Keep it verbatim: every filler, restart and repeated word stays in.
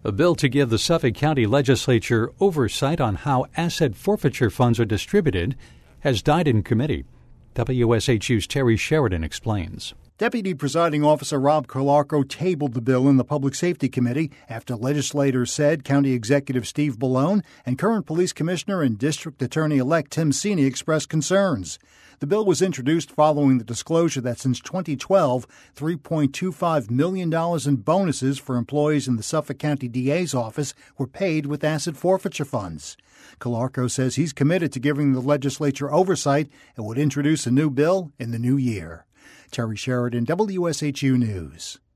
A bill to give the Suffolk County Legislature oversight on how asset forfeiture funds are distributed has died in committee. W S H U's Terry Sheridan explains. Deputy Presiding Officer Rob Calarco tabled the bill in the Public Safety Committee after legislators said County Executive Steve Bellone and current Police Commissioner and District Attorney-elect Tim Sini expressed concerns. The bill was introduced following the disclosure that since twenty twelve, three point two five million dollars in bonuses for employees in the Suffolk County D A's office were paid with asset forfeiture funds. Calarco says he's committed to giving the legislature oversight and would introduce a new bill in the new year. Terry Sheridan, W S H U News.